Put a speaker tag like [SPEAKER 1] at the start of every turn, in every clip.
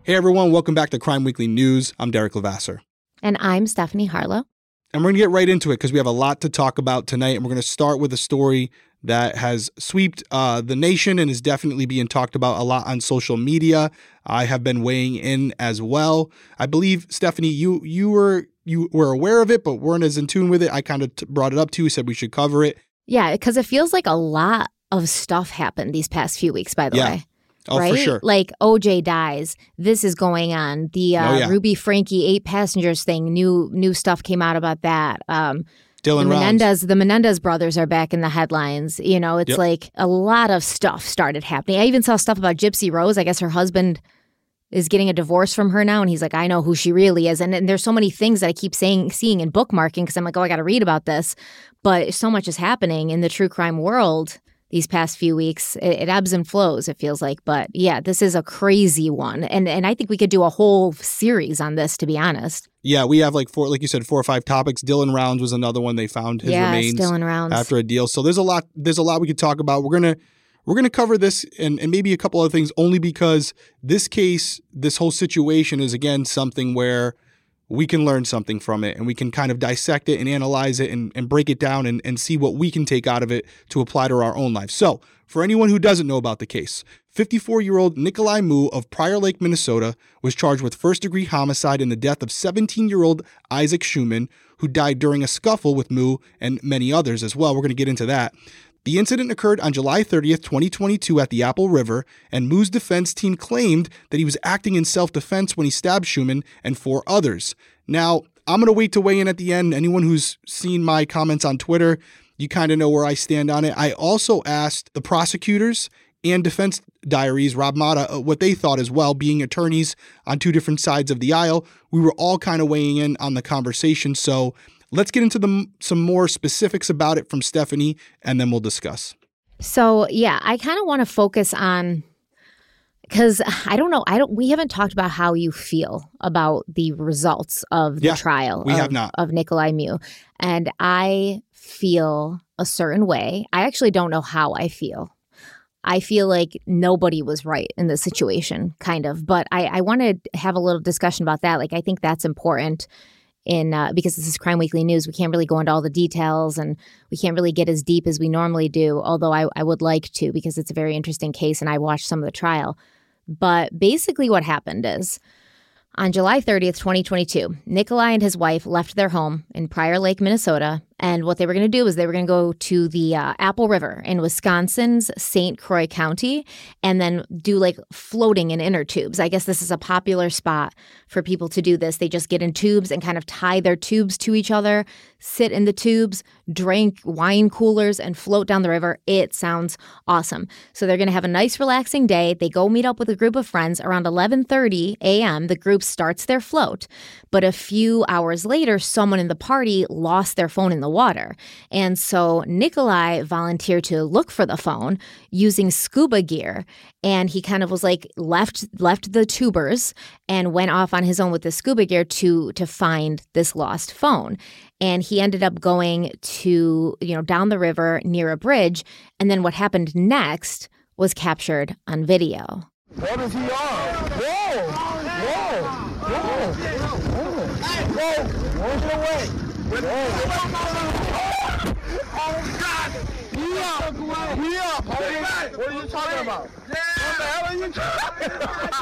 [SPEAKER 1] Hey everyone, welcome back to Crime Weekly News. I'm Derek Levasseur.
[SPEAKER 2] And I'm Stephanie Harlow.
[SPEAKER 1] And we're going to get right into it because we have a lot to talk about tonight. And we're going to start with a story that has swept the nation and is definitely being talked about a lot on social media. I have been weighing in as well. I believe, Stephanie, you were aware of it, but weren't as in tune with it. I kind of brought it up to you, said we should cover it.
[SPEAKER 2] Yeah, because it feels like a lot of stuff happened these past few weeks, by the way.
[SPEAKER 1] Oh,
[SPEAKER 2] right?
[SPEAKER 1] For sure.
[SPEAKER 2] Like OJ dies. This is going on. The Ruby Frankie 8 passengers thing. New stuff came out about that. The Menendez brothers are back in the headlines. You know, it's like a lot of stuff started happening. I even saw stuff about Gypsy Rose. I guess her husband is getting a divorce from her now, and he's like, I know who she really is. And there's so many things that I keep seeing and bookmarking because I'm like, oh, I got to read about this. But so much is happening in the true crime world these past few weeks. It ebbs and flows, it feels like. But yeah, this is a crazy one. And I think we could do a whole series on this, to be honest. Yeah,
[SPEAKER 1] we have like 4 or 5 topics. Dylan Rounds was another one. They found his remains
[SPEAKER 2] Dylan Rounds.
[SPEAKER 1] after a deal. So there's a lot we could talk about. We're gonna cover this and maybe a couple other things only because this case, this whole situation is again something where we can learn something from it and we can kind of dissect it and analyze it and break it down and see what we can take out of it to apply to our own lives. So for anyone who doesn't know about the case, 54-year-old Nikolai Moo of Prior Lake, Minnesota was charged with first-degree homicide in the death of 17-year-old Isaac Schumann, who died during a scuffle with Moo and many others as well. We're going to get into that. The incident occurred on July 30th, 2022 at the Apple River, and Moo's defense team claimed that he was acting in self-defense when he stabbed Schumann and 4 others. Now, I'm going to wait to weigh in at the end. Anyone who's seen my comments on Twitter, you kind of know where I stand on it. I also asked the prosecutors and defense diaries, Rob Mata, what they thought as well, being attorneys on 2 different sides of the aisle. We were all kind of weighing in on the conversation, so let's get into some more specifics about it from Stephanie, and then we'll discuss.
[SPEAKER 2] So, yeah, I kind of want to focus on, because I don't know, we haven't talked about how you feel about the results of the trial of Nikolai Moo. And I feel a certain way. I actually don't know how I feel. I feel like nobody was right in this situation, kind of. But I want to have a little discussion about that. Like, I think that's important. Because this is Crime Weekly News, we can't really go into all the details and we can't really get as deep as we normally do, although I would like to because it's a very interesting case and I watched some of the trial. But basically what happened is on July 30th, 2022, Nikolai and his wife left their home in Prior Lake, Minnesota. And what they were going to do is they were going to go to the Apple River in Wisconsin's St. Croix County and then do like floating in inner tubes. I guess this is a popular spot for people to do this. They just get in tubes and kind of tie their tubes to each other, sit in the tubes, drink wine coolers, and float down the river. It sounds awesome. So they're going to have a nice, relaxing day. They go meet up with a group of friends around 11:30 a.m. The group starts their float. But a few hours later, someone in the party lost their phone in the water. And so Nikolai volunteered to look for the phone using scuba gear. And he kind of was like left the tubers and went off on his own with the scuba gear to find this lost phone. And he ended up going to, down the river near a bridge. And then what happened next was captured on video.
[SPEAKER 3] What is he on? Whoa! Whoa! Whoa! Whoa! Where's your way? Oh, God! We up! We up! What are you talking about? What the hell are you talking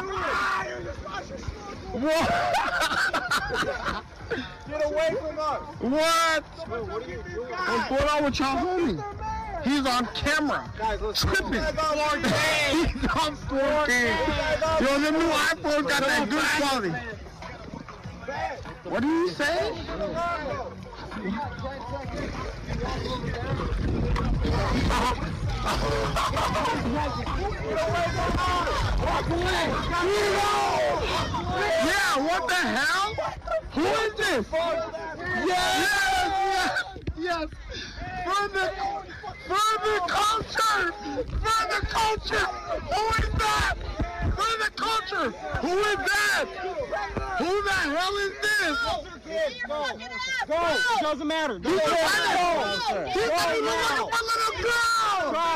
[SPEAKER 3] about? What? Get away from us! What? What's going on with y'all homie? He's on camera. Guys, let's tripping. He's on 4K. Yo, the new iPhone got that good quality. What do you say? Yeah, what the hell? Who is this? Yes. For the culture! Who is that? For the culture! Who is that? Who the hell is this? Go! It doesn't matter. He said he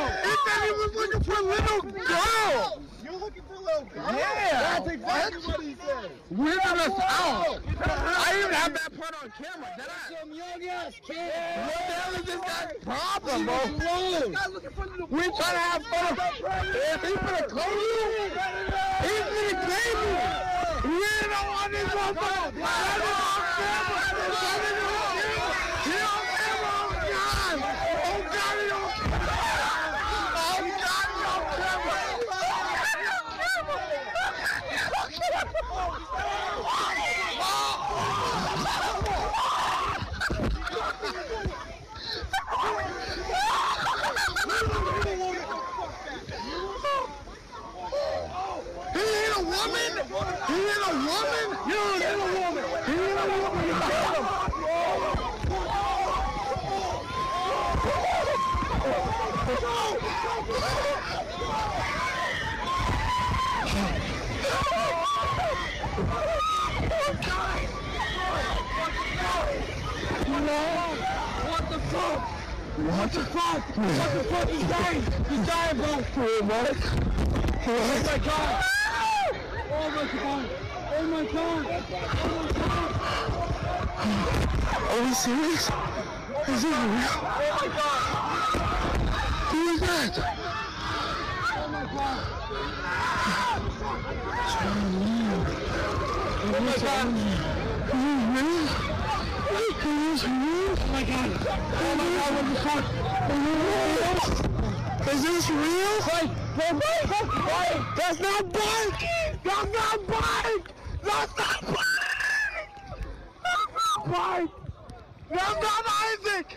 [SPEAKER 3] was looking for a little girl! You're looking for a little girl? Yeah! That's exactly what he weirding us out. I even have that part on camera. Did I? Some young ass kid. What the hell is this guy's problem, bro? We're trying to have fun. Is he gonna claim you? He's gonna claim you. We don't want this motherfucker. What the fuck? What the fuck? He's dying! He's dying, bro! What? Oh my god! Oh my god! Oh my god! Oh my god! Are we serious? Is this real? Oh my god! Who is that? Oh my god! Oh my god! Is this real? Is this real? Oh my god! Oh my god, what the fuck? Is this real? Wait, that's not Bike! That's not Bike! That's not Bike! That's not Bike! That's not Isaac!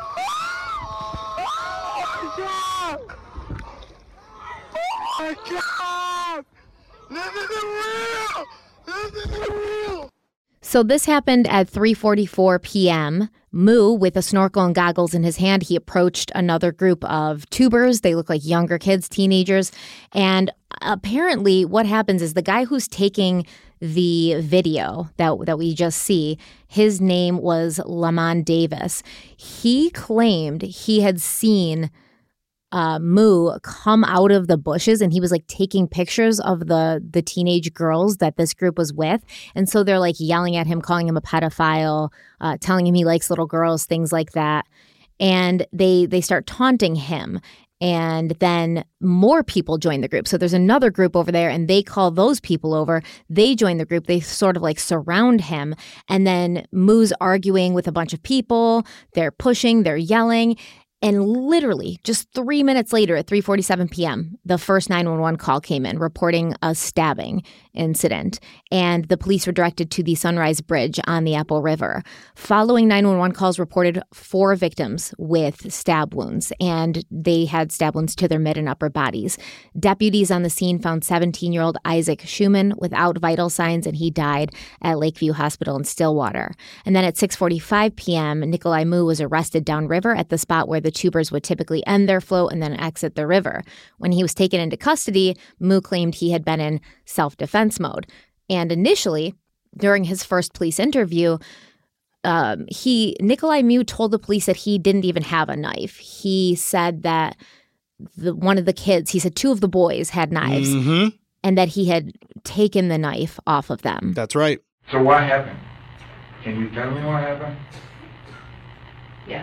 [SPEAKER 3] Oh my god! Oh my god! This isn't real! This isn't real!
[SPEAKER 2] So this happened at 3:44 p.m. Moo, with a snorkel and goggles in his hand, he approached another group of tubers. They look like younger kids, teenagers. And apparently what happens is the guy who's taking the video that we just see, his name was Lamont Davis. He claimed he had seen Moo come out of the bushes, and he was like taking pictures of the teenage girls that this group was with. And so they're like yelling at him, calling him a pedophile, telling him he likes little girls, things like that. And they start taunting him. And then more people join the group. So there's another group over there, and they call those people over. They join the group. They sort of like surround him. And then Moo's arguing with a bunch of people. They're pushing, they're yelling. And literally just 3 minutes later at 3:47 p.m., the first 911 call came in reporting a stabbing incident. And the police were directed to the Sunrise Bridge on the Apple River. Following 911 calls reported 4 victims with stab wounds, and they had stab wounds to their mid and upper bodies. Deputies on the scene found 17-year-old Isaac Schumann without vital signs, and he died at Lakeview Hospital in Stillwater. And then at 6:45 p.m., Nikolai Moo was arrested downriver at the spot where the tubers would typically end their float and then exit the river. When he was taken into custody, Moo claimed he had been in self-defense mode. And initially, during his first police interview, Nikolai Moo told the police that he didn't even have a knife. He said that one of the kids, he said 2 of the boys had knives, and that he had taken the knife off of them.
[SPEAKER 1] That's right.
[SPEAKER 4] So what happened? Can you tell me what happened?
[SPEAKER 5] Yes.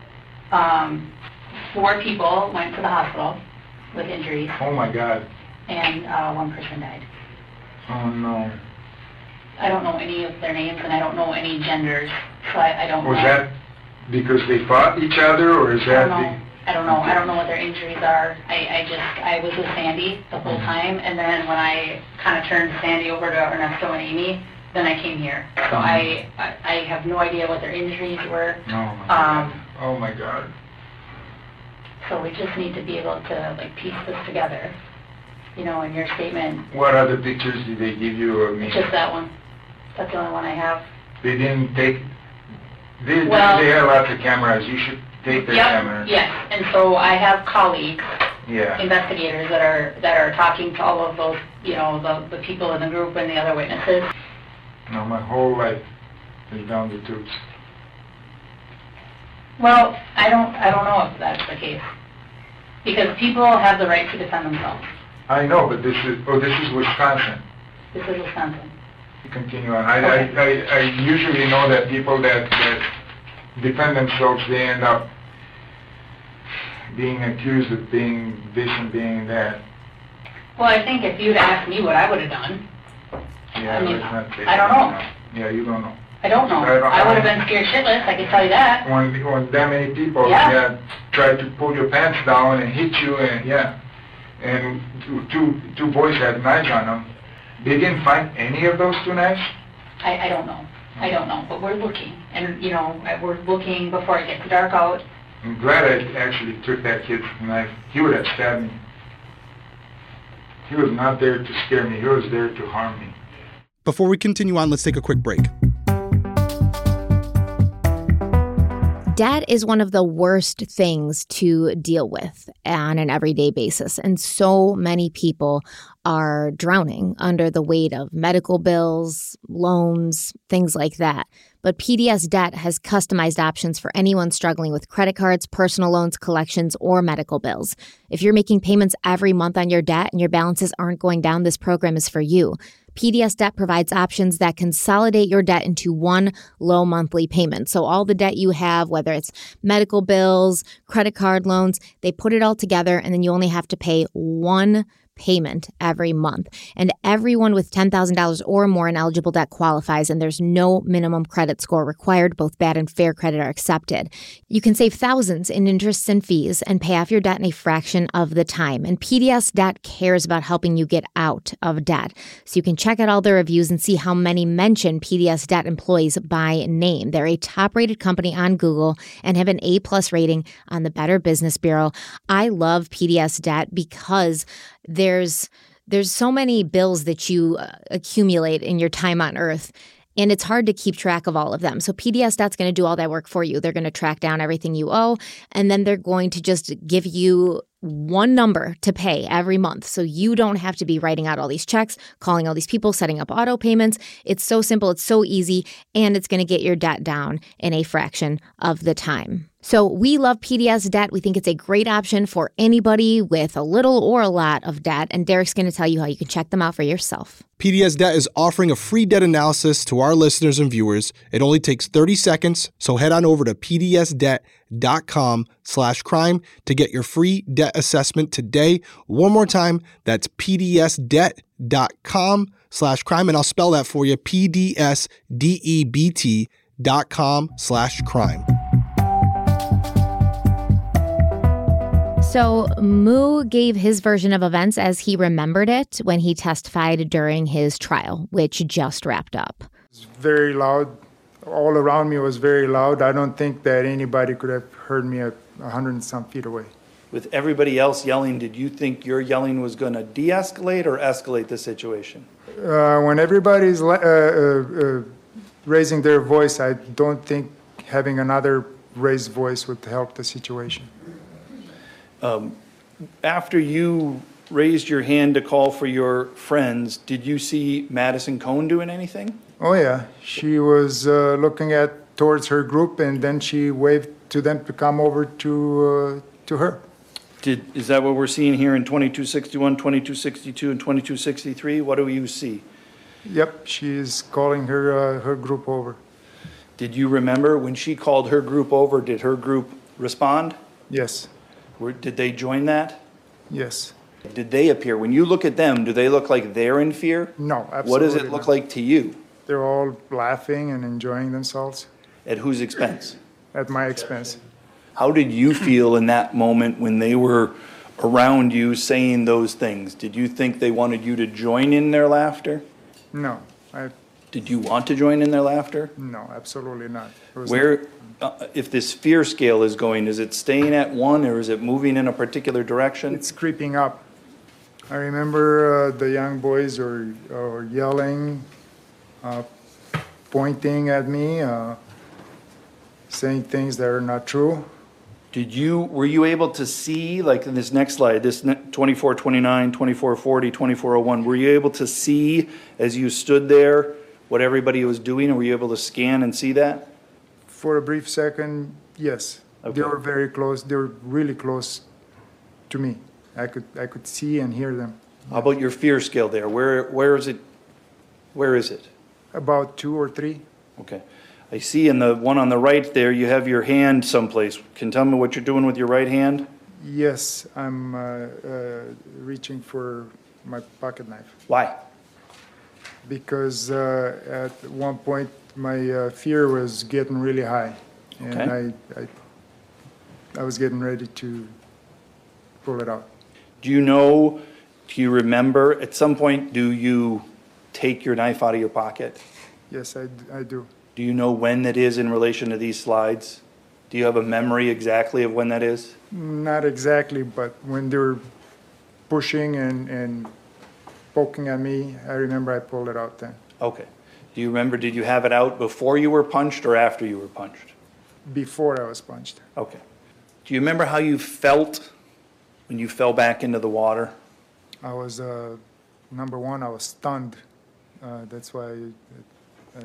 [SPEAKER 5] 4 people went to the hospital with injuries.
[SPEAKER 4] Oh my God.
[SPEAKER 5] And 1 person died.
[SPEAKER 4] Oh no.
[SPEAKER 5] I don't know any of their names, and I don't know any genders, so I don't know.
[SPEAKER 4] Was that because they fought each other, or is that
[SPEAKER 5] I don't know. I don't know what their injuries are. I was with Sandy the whole time, and then when I kind of turned Sandy over to Ernesto and Amy, then I came here. So I have no idea what their injuries were.
[SPEAKER 4] Oh my God. Oh my God.
[SPEAKER 5] So we just need to be able to like piece this together. You know, in your statement.
[SPEAKER 4] What other pictures did they give you of me?
[SPEAKER 5] Just that one. That's the only one I have.
[SPEAKER 4] They didn't take. They have lots of cameras. You should take their cameras.
[SPEAKER 5] Yes, and so I have colleagues, investigators that are talking to all of those, you know, the people in the group and the other witnesses.
[SPEAKER 4] No, my whole life is down the tubes.
[SPEAKER 5] Well, I don't know if that's the case, because people have the right to defend themselves.
[SPEAKER 4] I know, but this is Wisconsin.
[SPEAKER 5] This is Wisconsin.
[SPEAKER 4] continue on. I usually know that people that defend themselves, they end up being accused of being this and being that.
[SPEAKER 5] Well, I think if you'd asked me what I would have done,
[SPEAKER 4] yeah,
[SPEAKER 5] I mean, I don't know.
[SPEAKER 4] Yeah, you don't know.
[SPEAKER 5] I don't know. I would have been scared shitless, I can tell you that.
[SPEAKER 4] When that many people tried to pull your pants down and hit you, and two boys had knives on them, they didn't find any of those two knives?
[SPEAKER 5] I don't know. I don't know, but we're looking. And, you know, we're looking before it gets dark out.
[SPEAKER 4] I'm glad I actually took that kid's knife. He would have stabbed me. He was not there to scare me. He was there to harm me.
[SPEAKER 1] Before we continue on, let's take a quick break.
[SPEAKER 2] Debt is one of the worst things to deal with on an everyday basis. And so many people are drowning under the weight of medical bills, loans, things like that. But PDS Debt has customized options for anyone struggling with credit cards, personal loans, collections, or medical bills. If you're making payments every month on your debt and your balances aren't going down, this program is for you. PDS Debt provides options that consolidate your debt into one low monthly payment. So all the debt you have, whether it's medical bills, credit card loans, they put it all together and then you only have to pay one payment every month. And everyone with $10,000 or more in eligible debt qualifies, and there's no minimum credit score required. Both bad and fair credit are accepted. You can save thousands in interest and fees and pay off your debt in a fraction of the time. And PDS Debt cares about helping you get out of debt. So you can check out all the reviews and see how many mention PDS Debt employees by name. They're a top-rated company on Google and have an A+ rating on the Better Business Bureau. I love PDS Debt because there's so many bills that you accumulate in your time on Earth, and it's hard to keep track of all of them. So PDS Debt's going to do all that work for you. They're going to track down everything you owe, and then they're going to just give you one number to pay every month. So you don't have to be writing out all these checks, calling all these people, setting up auto payments. It's so simple. It's so easy. And it's going to get your debt down in a fraction of the time. So we love PDS Debt. We think it's a great option for anybody with a little or a lot of debt. And Derek's going to tell you how you can check them out for yourself.
[SPEAKER 1] PDS Debt is offering a free debt analysis to our listeners and viewers. It only takes 30 seconds. So head on over to pdsdebt.com/crime to get your free debt assessment today. One more time, that's pdsdebt.com/crime. And I'll spell that for you, pdsdebt.com/crime.
[SPEAKER 2] So Moo gave his version of events as he remembered it when he testified during his trial, which just wrapped up.
[SPEAKER 6] It was very loud. All around me was very loud. I don't think that anybody could have heard me at 100 and some feet away.
[SPEAKER 7] With everybody else yelling, did you think your yelling was going to de-escalate or escalate the situation?
[SPEAKER 6] When everybody's raising their voice, I don't think having another raised voice would help the situation.
[SPEAKER 7] After you raised your hand to call for your friends, did you see Madison Cohn doing anything?
[SPEAKER 6] Oh yeah, she was looking towards her group, and then she waved to them to come over to her.
[SPEAKER 7] Is that what we're seeing here in 2261, 2262, and 2263? What do you see?
[SPEAKER 6] Yep, she's calling her group over.
[SPEAKER 7] Did you remember when she called her group over, did her group respond?
[SPEAKER 6] Yes.
[SPEAKER 7] Did they join that?
[SPEAKER 6] Yes.
[SPEAKER 7] Did they appear? When you look at them, do they look like they're in fear?
[SPEAKER 6] No, absolutely
[SPEAKER 7] What does it look like to you?
[SPEAKER 6] They're all laughing and enjoying themselves.
[SPEAKER 7] At whose expense?
[SPEAKER 6] At my expense.
[SPEAKER 7] How did you feel in that moment when they were around you saying those things? Did you think they wanted you to join in their laughter?
[SPEAKER 6] No.
[SPEAKER 7] Did you want to join in their laughter?
[SPEAKER 6] No, absolutely not.
[SPEAKER 7] If this fear scale is going, is it staying at 1 or is it moving in a particular direction?
[SPEAKER 6] It's creeping up. I remember the young boys are yelling, pointing at me, saying things that are not true.
[SPEAKER 7] Were you able to see, like in this next slide, this 2429, 2440, 2401, were you able to see as you stood there what everybody was doing, or were you able to scan and see that?
[SPEAKER 6] For a brief second, yes. Okay. They were very close. They were really close to me. I could see and hear them.
[SPEAKER 7] How about your fear scale there? Where is it?
[SPEAKER 6] About 2 or 3.
[SPEAKER 7] Okay. I see in the one on the right there, you have your hand someplace. Can you tell me what you're doing with your right hand?
[SPEAKER 6] Yes, I'm reaching for my pocket knife.
[SPEAKER 7] Why?
[SPEAKER 6] Because at one point my fear was getting really high, and
[SPEAKER 7] Okay.
[SPEAKER 6] I was getting ready to pull it out.
[SPEAKER 7] Do you remember, at some point, do you take your knife out of your pocket?
[SPEAKER 6] Yes, I do.
[SPEAKER 7] Do you know when that is in relation to these slides? Do you have a memory exactly of when that is?
[SPEAKER 6] Not exactly, but when they were pushing and poking at me, I remember I pulled it out then.
[SPEAKER 7] Okay. Do you remember, did you have it out before you were punched or after you were punched?
[SPEAKER 6] Before I was punched.
[SPEAKER 7] Okay. Do you remember how you felt when you fell back into the water?
[SPEAKER 6] I was, number one, I was stunned. That's why I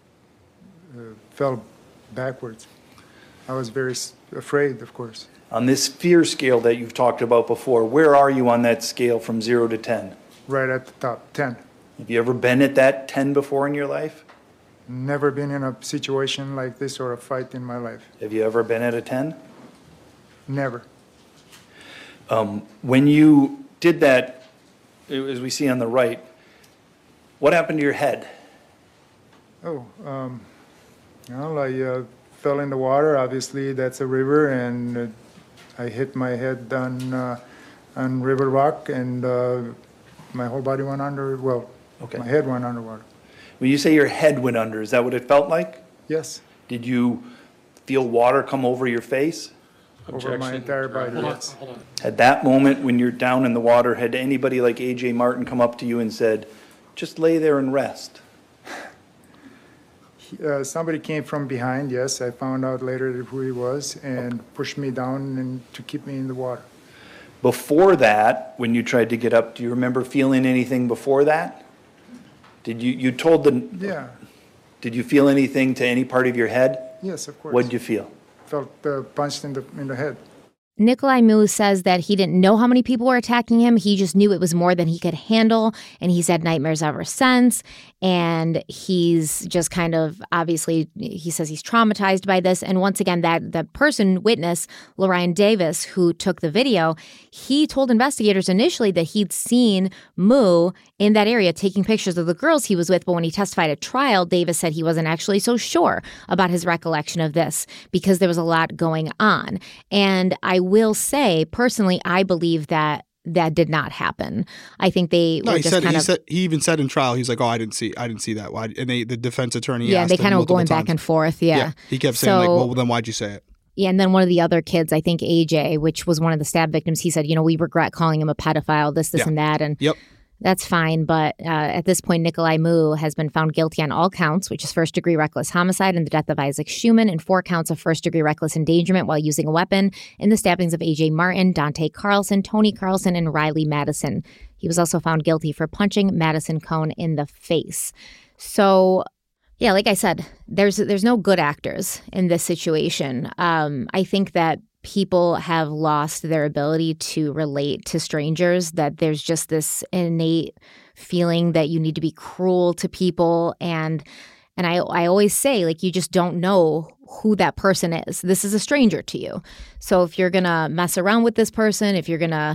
[SPEAKER 6] fell backwards. I was very afraid, of course.
[SPEAKER 7] On this fear scale that you've talked about before, where are you on that scale from 0 to 10?
[SPEAKER 6] Right at the top, 10.
[SPEAKER 7] Have you ever been at that 10 before in your life?
[SPEAKER 6] Never been in a situation like this or a fight in my life.
[SPEAKER 7] Have you ever been at a 10?
[SPEAKER 6] Never.
[SPEAKER 7] When you did that, as we see on the right, what happened to your head?
[SPEAKER 6] Oh, well, I fell in the water. Obviously, that's a river, and I hit my head on river rock, and my whole body went under. Well,
[SPEAKER 7] Okay.
[SPEAKER 6] my head went underwater.
[SPEAKER 7] When you say your head went under, is that what it felt like?
[SPEAKER 6] Yes,
[SPEAKER 7] Did you feel water come over your face?
[SPEAKER 6] over my entire body. Yes.
[SPEAKER 7] At that moment, when you're down in the water, had anybody like A.J. Martin come up to you and said, just lay there and rest?
[SPEAKER 6] Somebody came from behind, yes. I found out later who he was, and pushed me down and to keep me in the water.
[SPEAKER 7] Before that, when you tried to get up, do you remember feeling anything before that? Did you told the...
[SPEAKER 6] Yeah,
[SPEAKER 7] Did you feel anything to any part of your head?
[SPEAKER 6] yes, of course.
[SPEAKER 7] What did you feel?
[SPEAKER 6] Felt punched in the head.
[SPEAKER 2] Nikolai Mu says that he didn't know how many people were attacking him. He just knew it was more than he could handle, and he's had nightmares ever since. And he's just kind of, obviously, he says he's traumatized by this. And once again, that person, witness, Lorian Davis, who took the video, he told investigators initially that he'd seen Mu in that area taking pictures of the girls he was with. But when he testified at trial, Davis said he wasn't actually so sure about his recollection of this because there was a lot going on. And I will say, personally, I believe that did not happen. I think they were just kind of...
[SPEAKER 1] He even said in trial, he's like, "Oh, I didn't see that." Why? And the defense attorney asked
[SPEAKER 2] they kind
[SPEAKER 1] him
[SPEAKER 2] of going
[SPEAKER 1] times.
[SPEAKER 2] back and forth. Yeah,
[SPEAKER 1] he kept saying like, "Well, then why'd you say it?"
[SPEAKER 2] Yeah, and then one of the other kids, I think AJ, which was one of the stab victims, he said, we regret calling him a pedophile, this, and that, and that's fine. But at this point, Nikolai Mu has been found guilty on all counts, which is first-degree reckless homicide and the death of Isaac Schumann, and 4 counts of first-degree reckless endangerment while using a weapon in the stabbings of A.J. Martin, Dante Carlson, Tony Carlson, and Riley Madison. He was also found guilty for punching Madison Cohn in the face. So, yeah, like I said, there's no good actors in this situation. I think that people have lost their ability to relate to strangers, that there's just this innate feeling that you need to be cruel to people. And I always say, like, you just don't know who that person is. This is a stranger to you. So if you're going to mess around with this person, if you're going to,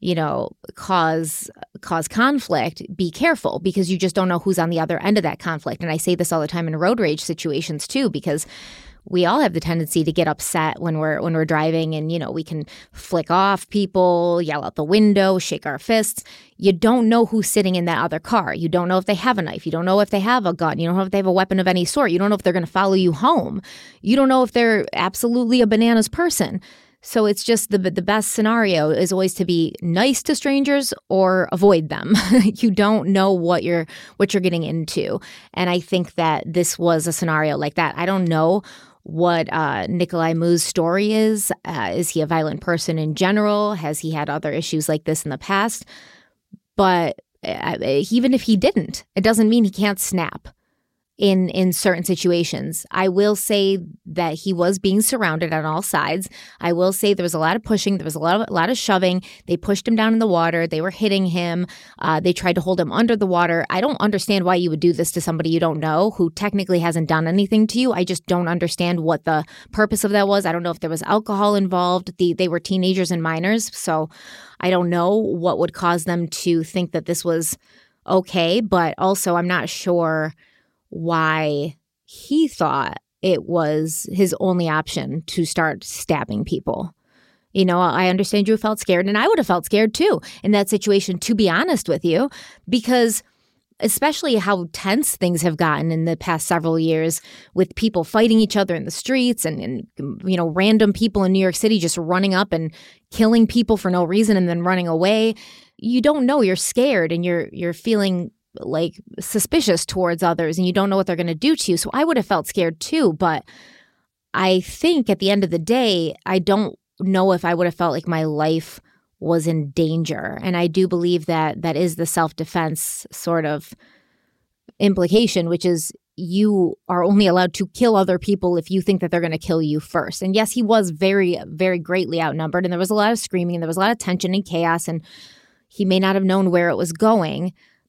[SPEAKER 2] cause conflict, be careful, because you just don't know who's on the other end of that conflict. And I say this all the time in road rage situations too, because we all have the tendency to get upset when we're driving, and we can flick off people, yell out the window, shake our fists. You don't know who's sitting in that other car. You don't know if they have a knife. You don't know if they have a gun. You don't know if they have a weapon of any sort. You don't know if they're going to follow you home. You don't know if they're absolutely a bananas person. So it's just the best scenario is always to be nice to strangers or avoid them. You don't know what you're getting into. And I think that this was a scenario like that. I don't know what Nikolai Mu's story is. Is he a violent person in general? Has he had other issues like this in the past? But even if he didn't, it doesn't mean he can't snap. in certain situations. I will say that he was being surrounded on all sides. I will say there was a lot of pushing. There was a lot of shoving. They pushed him down in the water. They were hitting him. They tried to hold him under the water. I don't understand why you would do this to somebody you don't know who technically hasn't done anything to you. I just don't understand what the purpose of that was. I don't know if there was alcohol involved. They were teenagers and minors, so I don't know what would cause them to think that this was okay. But also, I'm not sure why he thought it was his only option to start stabbing people. You know, I understand you felt scared, and I would have felt scared too in that situation, to be honest with you, because especially how tense things have gotten in the past several years with people fighting each other in the streets and you know, random people in New York City just running up and killing people for no reason and then running away. You don't know, you're scared and you're feeling like suspicious towards others and you don't know what they're going to do to you. So I would have felt scared too. But I think at the end of the day, I don't know if I would have felt like my life was in danger. And I do believe that that is the self-defense sort of implication, which is you are only allowed to kill other people if you think that they're going to kill you first. And yes, he was very, very greatly outnumbered. And there was a lot of screaming and there was a lot of tension and chaos. And he may not have known where it was going.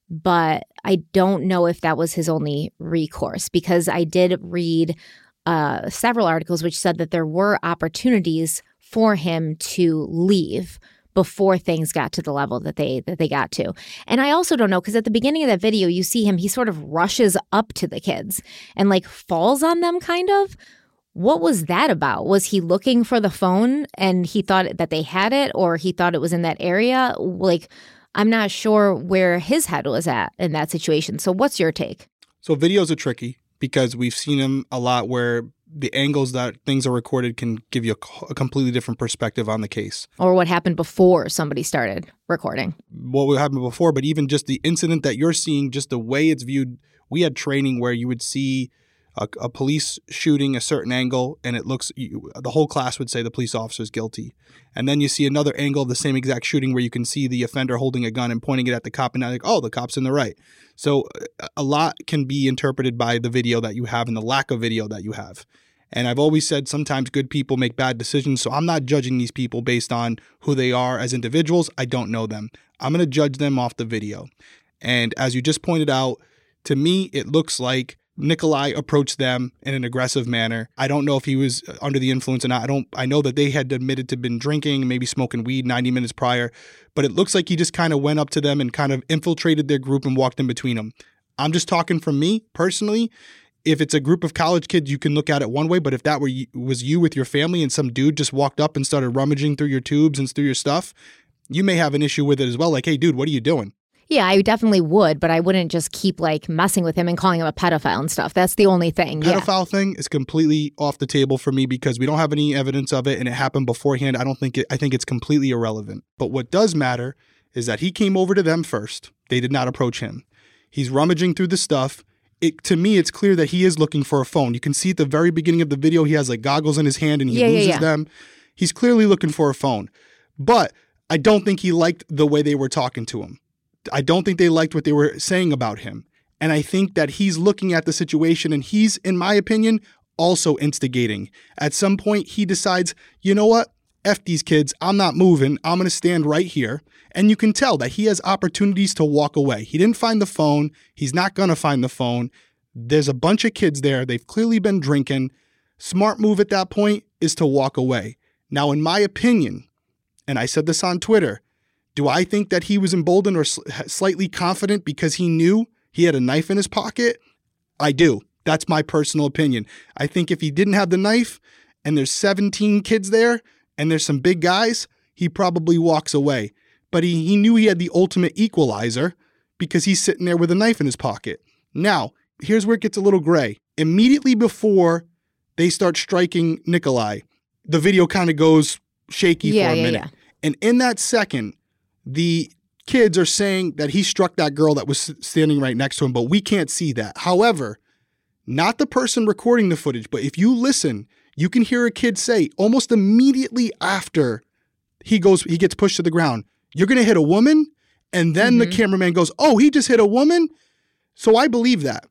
[SPEAKER 2] But I don't know if that was his only recourse, because I did read several articles which said that there were opportunities for him to leave before things got to the level that they got to. And I also don't know, because at the beginning of that video, you see him, he sort of rushes up to the kids and like falls on them kind of. What was that about? Was he looking for the phone and he thought that they had it, or he thought it was in that area? Like, I'm not sure where his head was at in that situation. So what's your take?
[SPEAKER 1] So videos are tricky because we've seen them a lot where the angles that things are recorded can give you a completely different perspective on the case.
[SPEAKER 2] Or what happened before somebody started recording.
[SPEAKER 1] What happened before, but even just the incident that you're seeing, just the way it's viewed. We had training where you would see a police shooting a certain angle and it looks, the whole class would say the police officer is guilty. And then you see another angle of the same exact shooting where you can see the offender holding a gun and pointing it at the cop and now like, oh, the cop's in the right. So a lot can be interpreted by the video that you have and the lack of video that you have. And I've always said sometimes good people make bad decisions. So I'm not judging these people based on who they are as individuals. I don't know them. I'm going to judge them off the video. And as you just pointed out, to me, it looks like Nikolai approached them in an aggressive manner. I don't know if he was under the influence or not. I know that they had admitted to been drinking, maybe smoking weed 90 minutes prior, but it looks like he just kind of went up to them and kind of infiltrated their group and walked in between them. I'm just talking from me personally. If it's a group of college kids, you can look at it one way, but if that was you with your family and some dude just walked up and started rummaging through your tubes and through your stuff, you may have an issue with it as well. Like, hey, dude, what are you doing?
[SPEAKER 2] Yeah, I definitely would, but I wouldn't just keep like messing with him and calling him a pedophile and stuff. That's the only thing.
[SPEAKER 1] Pedophile thing is completely off the table for me because we don't have any evidence of it and it happened beforehand. I think it's completely irrelevant. But what does matter is that he came over to them first. They did not approach him. He's rummaging through the stuff. To me, it's clear that he is looking for a phone. You can see at the very beginning of the video, he has like goggles in his hand and he loses them. He's clearly looking for a phone. But I don't think he liked the way they were talking to him. I don't think they liked what they were saying about him. And I think that he's looking at the situation and he's, in my opinion, also instigating. At some point, he decides, you know what? F these kids. I'm not moving. I'm going to stand right here. And you can tell that he has opportunities to walk away. He didn't find the phone. He's not going to find the phone. There's a bunch of kids there. They've clearly been drinking. Smart move at that point is to walk away. Now, in my opinion, and I said this on Twitter, do I think that he was emboldened or slightly confident because he knew he had a knife in his pocket? I do. That's my personal opinion. I think if he didn't have the knife and there's 17 kids there and there's some big guys, he probably walks away. But he knew he had the ultimate equalizer because he's sitting there with a knife in his pocket. Now, here's where it gets a little gray. Immediately before they start striking Nikolai, the video kind of goes shaky for a minute. Yeah. And in that second, the kids are saying that he struck that girl that was standing right next to him, but we can't see that. However, not the person recording the footage, but if you listen, you can hear a kid say almost immediately after he gets pushed to the ground, you're going to hit a woman? And then the cameraman goes, oh, he just hit a woman? So I believe that.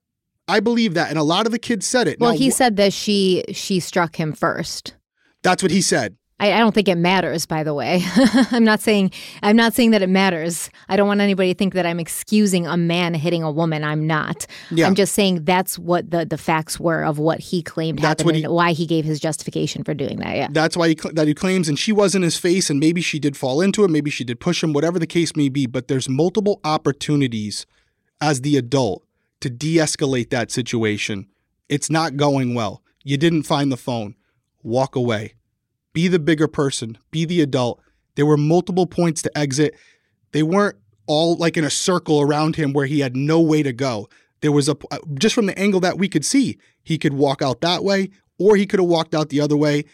[SPEAKER 1] I believe that. And a lot of the kids said it.
[SPEAKER 2] Well, he said that she struck him first.
[SPEAKER 1] That's what he said.
[SPEAKER 2] I don't think it matters, by the way. I'm not saying that it matters. I don't want anybody to think that I'm excusing a man hitting a woman. I'm not. Yeah. I'm just saying that's what the facts were of what he claimed happened and why he gave his justification for doing that. Yeah.
[SPEAKER 1] That's why he claims, and she was in his face, and maybe she did fall into it, maybe she did push him, whatever the case may be. But there's multiple opportunities as the adult to de-escalate that situation. It's not going well. You didn't find the phone. Walk away. Be the bigger person. Be the adult. There were multiple points to exit. They weren't all like in a circle around him where he had no way to go. There was just from the angle that we could see, he could walk out that way or he could have walked out the other way.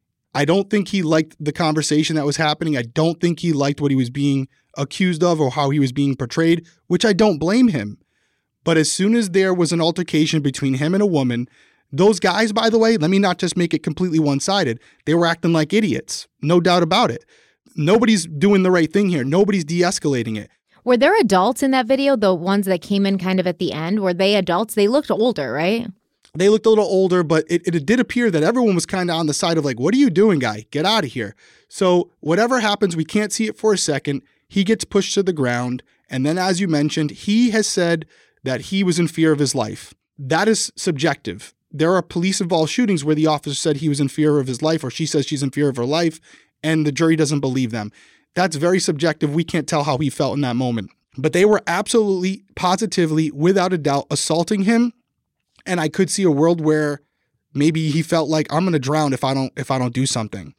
[SPEAKER 1] I don't think he liked the conversation that was happening. I don't think he liked what he was being accused of or how he was being portrayed, which I don't blame him. But as soon as there was an altercation between him and a woman, those guys, by the way, let me not just make it completely one-sided. They were acting like idiots. No doubt about it. Nobody's doing the right thing here. Nobody's de-escalating it.
[SPEAKER 2] Were there adults in that video, the ones that came in kind of at the end? Were they adults? They looked older, right?
[SPEAKER 1] They looked a little older, but it did appear that everyone was kind of on the side of like, what are you doing, guy? Get out of here. So whatever happens, we can't see it for a second. He gets pushed to the ground. And then, as you mentioned, he has said that he was in fear of his life. That is subjective. There are police-involved shootings where the officer said he was in fear of his life, or she says she's in fear of her life, and the jury doesn't believe them. That's very subjective. We can't tell how he felt in that moment. But they were absolutely, positively, without a doubt, assaulting him. And I could see a world where maybe he felt like, I'm going to drown if I don't do something.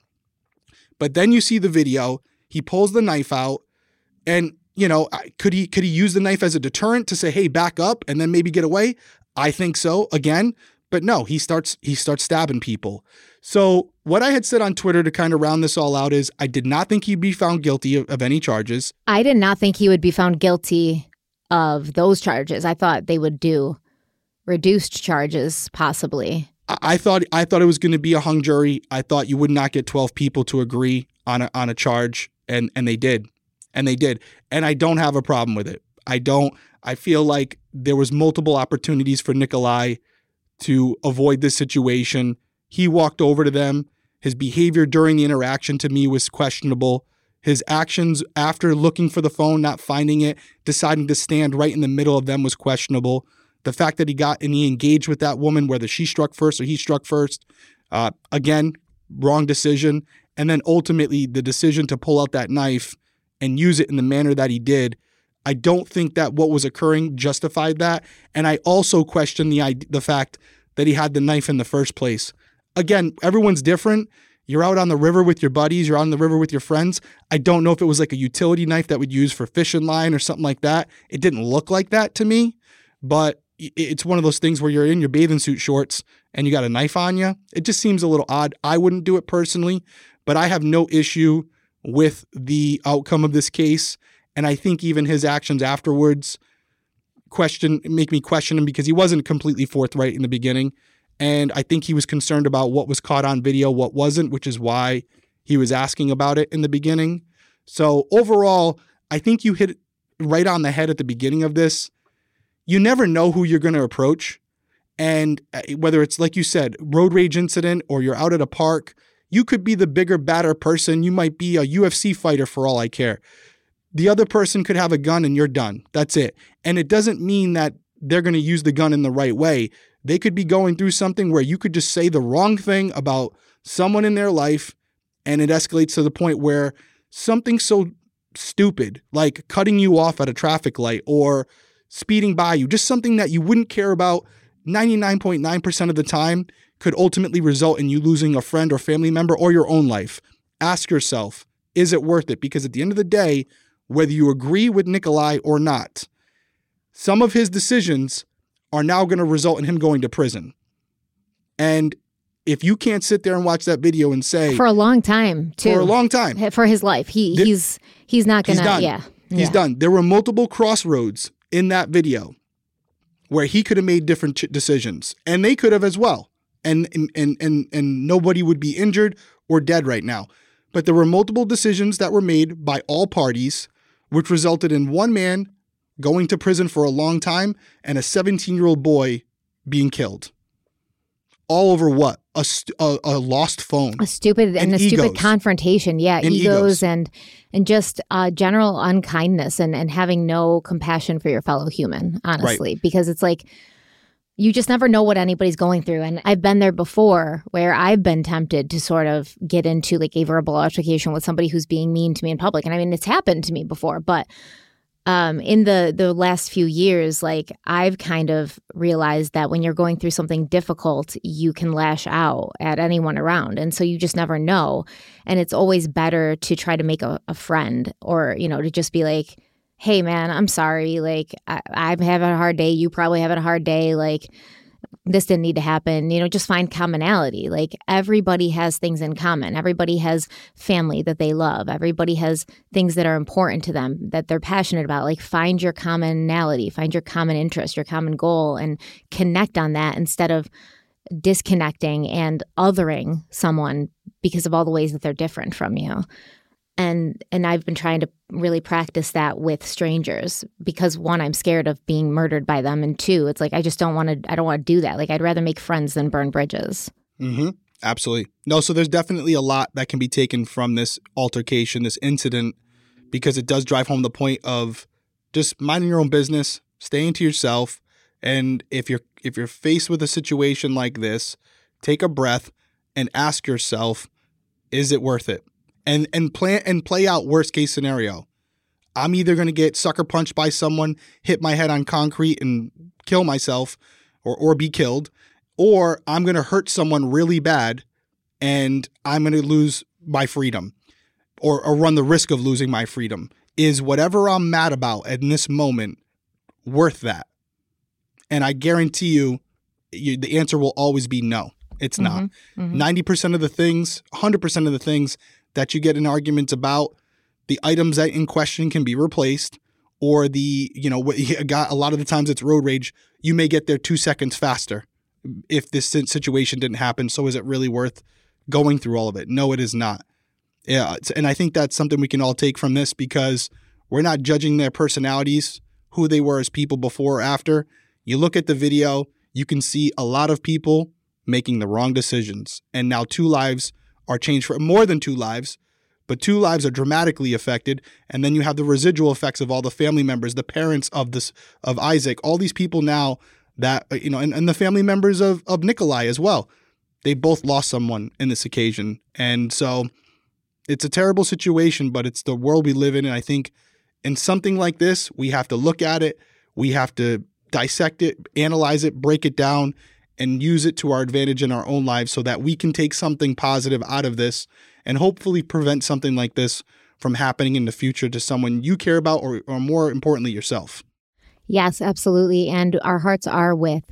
[SPEAKER 1] But then you see the video. He pulls the knife out, and could he use the knife as a deterrent to say, hey, back up, and then maybe get away? I think so. Again. But no, he starts stabbing people. So what I had said on Twitter to kind of round this all out is I did not think he'd be found guilty of any charges.
[SPEAKER 2] I did not think he would be found guilty of those charges. I thought they would do reduced charges, possibly.
[SPEAKER 1] I thought it was going to be a hung jury. I thought you would not get 12 people to agree on a charge, and they did. And they did. And I don't have a problem with it. I don't. I feel like there was multiple opportunities for Nikolai to avoid this situation. He walked over to them. His behavior during the interaction to me was questionable. His actions after looking for the phone, not finding it, deciding to stand right in the middle of them was questionable. The fact that he engaged with that woman, whether she struck first or he struck first, again, wrong decision. And then ultimately the decision to pull out that knife and use it in the manner that he did, I don't think that what was occurring justified that. And I also question the fact that he had the knife in the first place. Again, everyone's different. You're out on the river with your buddies. You're out on the river with your friends. I don't know if it was like a utility knife that would use for fishing line or something like that. It didn't look like that to me, but it's one of those things where you're in your bathing suit shorts and you got a knife on you. It just seems a little odd. I wouldn't do it personally, but I have no issue with the outcome of this case. And I think even his actions afterwards make me question him because he wasn't completely forthright in the beginning. And I think he was concerned about what was caught on video, what wasn't, which is why he was asking about it in the beginning. So overall, I think you hit it right on the head at the beginning of this. You never know who you're going to approach. And whether it's, like you said, road rage incident or you're out at a park, you could be the bigger, badder person. You might be a UFC fighter for all I care. The other person could have a gun and you're done. That's it. And it doesn't mean that they're going to use the gun in the right way. They could be going through something where you could just say the wrong thing about someone in their life and it escalates to the point where something so stupid like cutting you off at a traffic light or speeding by you, just something that you wouldn't care about 99.9% of the time, could ultimately result in you losing a friend or family member or your own life. Ask yourself, is it worth it? Because at the end of the day, whether you agree with Nikolai or not, some of his decisions are now going to result in him going to prison. And if you can't sit there and watch that video and say...
[SPEAKER 2] For a long time, too.
[SPEAKER 1] For a long time.
[SPEAKER 2] For his life. He's not going to... Yeah.
[SPEAKER 1] He's done. There were multiple crossroads in that video where he could have made different decisions. And they could have as well. And nobody would be injured or dead right now. But there were multiple decisions that were made by all parties, which resulted in one man going to prison for a long time and a 17-year-old boy being killed. All over what? A lost phone.
[SPEAKER 2] A stupid confrontation. Yeah,
[SPEAKER 1] and
[SPEAKER 2] egos and just general unkindness and having no compassion for your fellow human, honestly. Right. Because it's like, you just never know what anybody's going through. And I've been there before where I've been tempted to sort of get into like a verbal altercation with somebody who's being mean to me in public. And I mean, it's happened to me before, but in the last few years, like I've kind of realized that when you're going through something difficult, you can lash out at anyone around. And so you just never know. And it's always better to try to make a friend, or, you know, to just be like, hey, man, I'm sorry. Like, I'm having a hard day. You probably having a hard day. Like, this didn't need to happen. You know, just find commonality. Like, everybody has things in common. Everybody has family that they love. Everybody has things that are important to them, that they're passionate about. Like, find your commonality, find your common interest, your common goal, and connect on that instead of disconnecting and othering someone because of all the ways that they're different from you. And I've been trying to really practice that with strangers because, one, I'm scared of being murdered by them. And two, it's like, I don't want to do that. Like, I'd rather make friends than burn bridges.
[SPEAKER 1] Mm-hmm. Absolutely. No, so there's definitely a lot that can be taken from this altercation, this incident, because it does drive home the point of just minding your own business, staying to yourself. And if you're faced with a situation like this, take a breath and ask yourself, is it worth it? And play out worst case scenario. I'm either going to get sucker punched by someone, hit my head on concrete and kill myself or be killed, or I'm going to hurt someone really bad and I'm going to lose my freedom or run the risk of losing my freedom. Is whatever I'm mad about in this moment worth that? And I guarantee you the answer will always be no. It's not. Mm-hmm. 90% of the things, 100% of the things that you get in arguments about, the items that in question can be replaced, or a lot of the times it's road rage. You may get there 2 seconds faster if this situation didn't happen. So is it really worth going through all of it? No, it is not. Yeah, and I think that's something we can all take from this, because we're not judging their personalities, who they were as people before or after. You look at the video, you can see a lot of people making the wrong decisions. And now 2 lives are changed for more than 2 lives, but 2 lives are dramatically affected. And then you have the residual effects of all the family members, the parents of Isaac, all these people now that, and the family members of Nikolai as well. They both lost someone in this occasion. And so it's a terrible situation, but it's the world we live in. And I think in something like this, we have to look at it. We have to dissect it, analyze it, break it down, and use it to our advantage in our own lives so that we can take something positive out of this and hopefully prevent something like this from happening in the future to someone you care about, or more importantly, yourself.
[SPEAKER 2] Yes, absolutely. And our hearts are with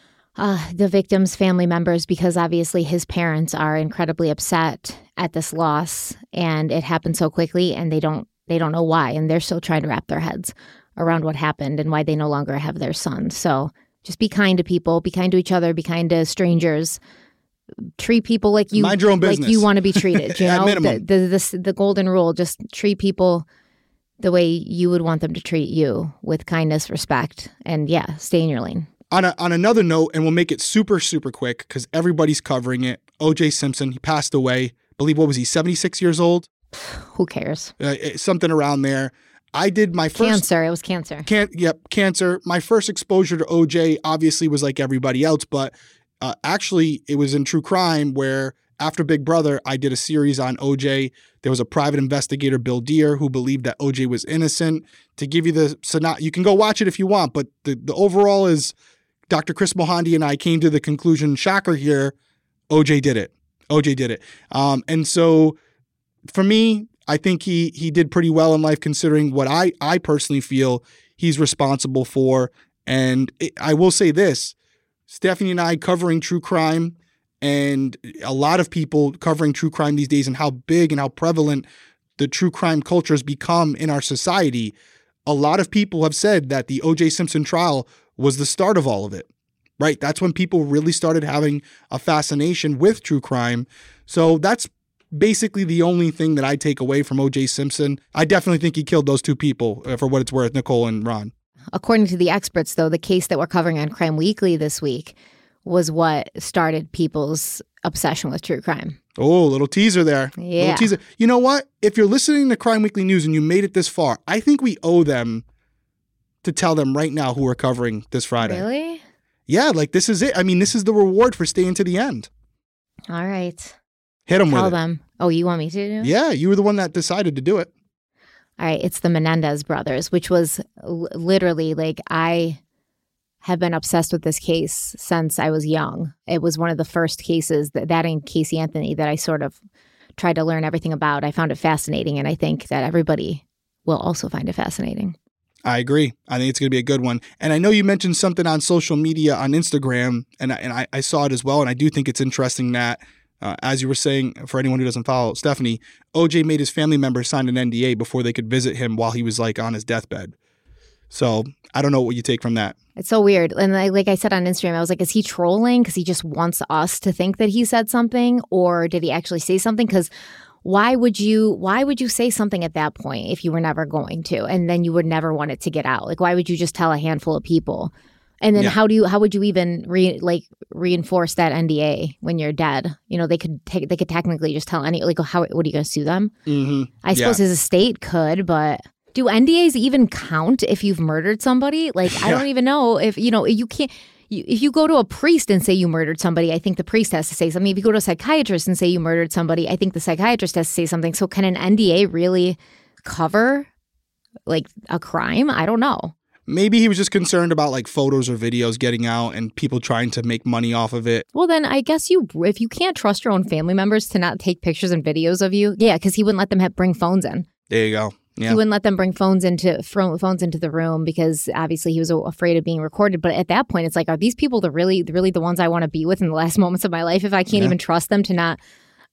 [SPEAKER 2] the victim's family members, because obviously his parents are incredibly upset at this loss, and it happened so quickly, and they don't know why, and they're still trying to wrap their heads around what happened and why they no longer have their son. So just be kind to people, be kind to each other, be kind to strangers. Treat people like you
[SPEAKER 1] mind your own business,
[SPEAKER 2] like you want to be treated. You know,
[SPEAKER 1] at minimum.
[SPEAKER 2] The golden rule: just treat people the way you would want them to treat you, with kindness, respect, and stay in your lane.
[SPEAKER 1] On another note, and we'll make it super, super quick because everybody's covering it. O.J. Simpson, he passed away. I believe, what was he, 76 years old?
[SPEAKER 2] Who cares?
[SPEAKER 1] Something around there. I did my first...
[SPEAKER 2] Cancer. It was cancer.
[SPEAKER 1] Cancer. My first exposure to OJ obviously was like everybody else, but actually it was in true crime, where after Big Brother, I did a series on OJ. There was a private investigator, Bill Deere, who believed that OJ was innocent. To give you the synopsis, you can go watch it if you want, but the overall is Dr. Chris Mohandy and I came to the conclusion, shocker here, OJ did it. OJ did it. And so for me, I think he did pretty well in life, considering what I personally feel he's responsible for. And I will say this, Stephanie and I covering true crime, and a lot of people covering true crime these days, and how big and how prevalent the true crime culture has become in our society. A lot of people have said that the O.J. Simpson trial was the start of all of it, right? That's when people really started having a fascination with true crime. So that's basically the only thing that I take away from O.J. Simpson. I definitely think he killed those 2 people, for what it's worth, Nicole and Ron.
[SPEAKER 2] According to the experts, though, the case that we're covering on Crime Weekly this week was what started people's obsession with true crime.
[SPEAKER 1] Oh, little teaser there.
[SPEAKER 2] Yeah.
[SPEAKER 1] Little teaser. You know what? If you're listening to Crime Weekly News and you made it this far, I think we owe them to tell them right now who we're covering this Friday.
[SPEAKER 2] Really?
[SPEAKER 1] Yeah, like this is it. I mean, this is the reward for staying to the end.
[SPEAKER 2] All right.
[SPEAKER 1] Hit them with it.
[SPEAKER 2] Tell them. Oh, you want me to do it?
[SPEAKER 1] Yeah, you were the one that decided to do it.
[SPEAKER 2] All right. It's the Menendez brothers, which was literally like I have been obsessed with this case since I was young. It was one of the first cases that and Casey Anthony that I sort of tried to learn everything about. I found it fascinating, and I think that everybody will also find it fascinating.
[SPEAKER 1] I agree. I think it's going to be a good one. And I know you mentioned something on social media on Instagram, and I saw it as well. And I do think it's interesting that, as you were saying, for anyone who doesn't follow Stephanie, OJ made his family members sign an NDA before they could visit him while he was like on his deathbed. So I don't know what you take from that.
[SPEAKER 2] It's so weird. And like I said on Instagram, I was like, is he trolling because he just wants us to think that he said something, or did he actually say something? Because why would you say something at that point if you were never going to, and then you would never want it to get out? Like, why would you just tell a handful of people? And then how would you even reinforce that NDA when you're dead? You know, they could technically just tell what are you going to sue them?
[SPEAKER 1] Mm-hmm.
[SPEAKER 2] I suppose his estate could, but do NDAs even count if you've murdered somebody? Like, I don't even know if, you can't. If you go to a priest and say you murdered somebody, I think the priest has to say something. If you go to a psychiatrist and say you murdered somebody, I think the psychiatrist has to say something. So can an NDA really cover like a crime? I don't know.
[SPEAKER 1] Maybe he was just concerned about like photos or videos getting out and people trying to make money off of it.
[SPEAKER 2] Well, then I guess if you can't trust your own family members to not take pictures and videos of you, because he wouldn't let them bring phones in.
[SPEAKER 1] There you go. Yeah.
[SPEAKER 2] He wouldn't let them bring phones into the room because obviously he was afraid of being recorded. But at that point, it's like, are these people really the ones I want to be with in the last moments of my life if I can't even trust them to not,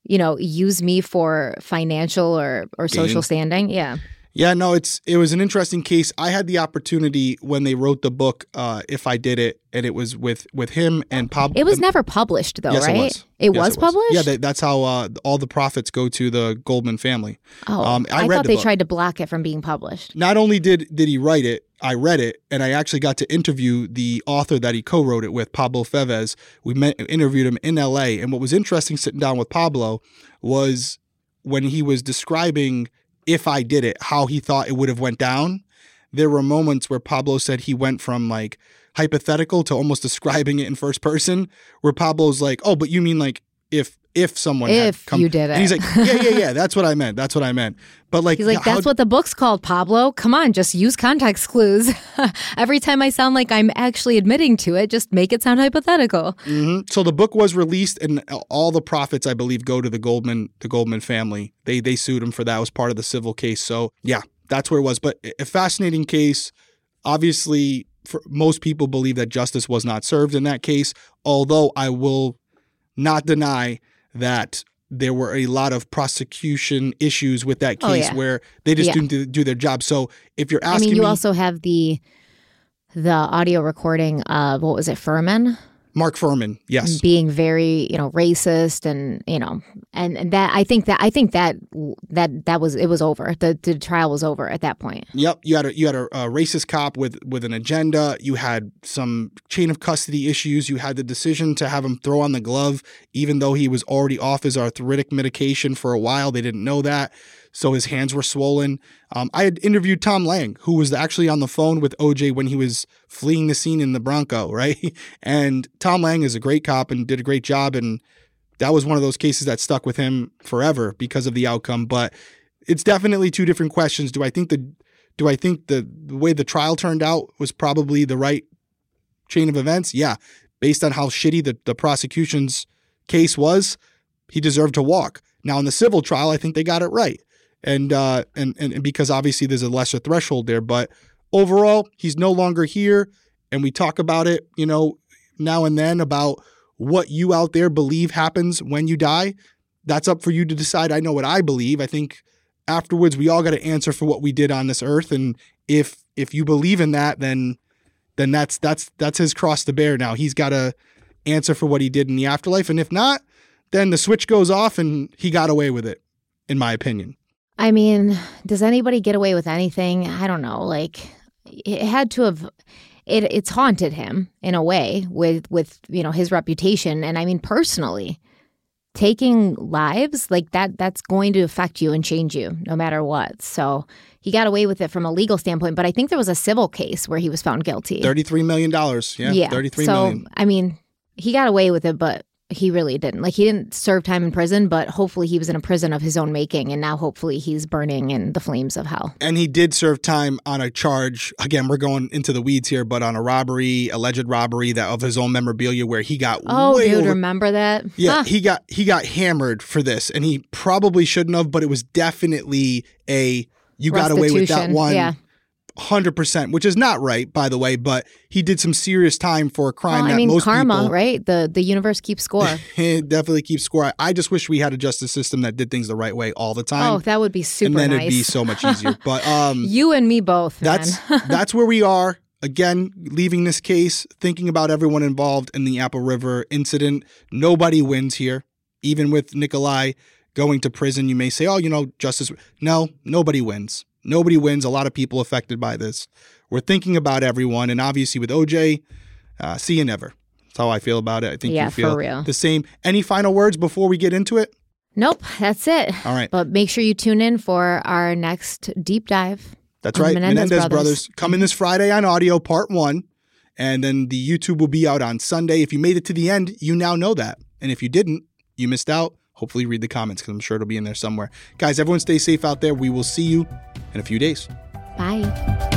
[SPEAKER 2] use me for financial or social standing? Yeah.
[SPEAKER 1] Yeah, no, it was an interesting case. I had the opportunity when they wrote the book, If I Did It, and it was with him and Pablo.
[SPEAKER 2] It was never published, though,
[SPEAKER 1] yes,
[SPEAKER 2] right? It was published?
[SPEAKER 1] Yeah, that's how all the profits go to the Goldman family.
[SPEAKER 2] Oh, I thought they tried to block it from being published.
[SPEAKER 1] Not only did he write it, I read it, and I actually got to interview the author that he co-wrote it with, Pablo Fevez. We interviewed him in L.A., and what was interesting sitting down with Pablo was when he was describing If I Did It, how he thought it would have went down. There were moments where Pablo said he went from like hypothetical to almost describing it in first person, where Pablo's like, oh, but you mean like if someone had come.
[SPEAKER 2] You did it.
[SPEAKER 1] And he's like, yeah, that's what I meant. But like,
[SPEAKER 2] he's like, that's what the book's called, Pablo. Come on, just use context clues. Every time I sound like I'm actually admitting to it, just make it sound hypothetical.
[SPEAKER 1] Mm-hmm. So the book was released, and all the profits, I believe, go to the Goldman family. They sued him for that. It was part of the civil case. So yeah, that's where it was. But a fascinating case. Obviously, most people believe that justice was not served in that case, although I will not deny that there were a lot of prosecution issues with that case where they just didn't do their job. So if you're asking me,
[SPEAKER 2] also have the audio recording of, what was it, Furman?
[SPEAKER 1] Mark Furman, yes.
[SPEAKER 2] Being very, racist and that I think that was over. The trial was over at that point.
[SPEAKER 1] Yep. You had a racist cop with an agenda. You had some chain of custody issues. You had the decision to have him throw on the glove, even though he was already off his arthritic medication for a while. They didn't know that. So his hands were swollen. I had interviewed Tom Lang, who was actually on the phone with OJ when he was fleeing the scene in the Bronco, right? And Tom Lang is a great cop and did a great job. And that was one of those cases that stuck with him forever because of the outcome. But it's definitely two different questions. Do I think the way the trial turned out was probably the right chain of events? Yeah. Based on how shitty the prosecution's case was, he deserved to walk. Now in the civil trial, I think they got it right. And because obviously there's a lesser threshold there, but overall he's no longer here, and we talk about it, now and then about what you out there believe happens when you die. That's up for you to decide. I know what I believe. I think afterwards we all got to answer for what we did on this earth, and if you believe in that, then that's his cross to bear. Now he's got to answer for what he did in the afterlife, and if not, then the switch goes off and he got away with it, in my opinion.
[SPEAKER 2] I mean, does anybody get away with anything? I don't know. Like, it had to have, it's haunted him in a way with his reputation. And I mean, personally, taking lives like that's going to affect you and change you no matter what. So he got away with it from a legal standpoint, but I think there was a civil case where he was found guilty.
[SPEAKER 1] $33 million. Yeah. $33 million.
[SPEAKER 2] I mean, he got away with it, but he really didn't. Like, he didn't serve time in prison, but hopefully he was in a prison of his own making, and now hopefully he's burning in the flames of hell.
[SPEAKER 1] And he did serve time on a charge. Again, we're going into the weeds here, but on a alleged robbery that of his own memorabilia, where he got
[SPEAKER 2] remember that?
[SPEAKER 1] Yeah, huh. he got hammered for this, and he probably shouldn't have, but it was definitely you got away with that one.
[SPEAKER 2] Yeah.
[SPEAKER 1] 100%, which is not right, by the way, but he did some serious time for a crime most
[SPEAKER 2] karma,
[SPEAKER 1] people,
[SPEAKER 2] right? The universe keeps score.
[SPEAKER 1] It definitely keeps score. I just wish we had a justice system that did things the right way all the time.
[SPEAKER 2] Oh, that would be super nice.
[SPEAKER 1] And then it'd be so much easier. But
[SPEAKER 2] you and me both, man.
[SPEAKER 1] That's where we are. Again, leaving this case, thinking about everyone involved in the Apple River incident. Nobody wins here. Even with Nikolai going to prison, you may say, justice. No, nobody wins. Nobody wins. A lot of people affected by this. We're thinking about everyone. And obviously with OJ, see you never. That's how I feel about it. I think you feel
[SPEAKER 2] for real.
[SPEAKER 1] The same. Any final words before we get into it?
[SPEAKER 2] Nope, that's it.
[SPEAKER 1] All right.
[SPEAKER 2] But make sure you tune in for our next deep dive.
[SPEAKER 1] That's right. Menendez Brothers. Coming this Friday on audio, part 1. And then the YouTube will be out on Sunday. If you made it to the end, you now know that. And if you didn't, you missed out. Hopefully read the comments, because I'm sure it'll be in there somewhere. Guys, everyone stay safe out there. We will see you in a few days.
[SPEAKER 2] Bye.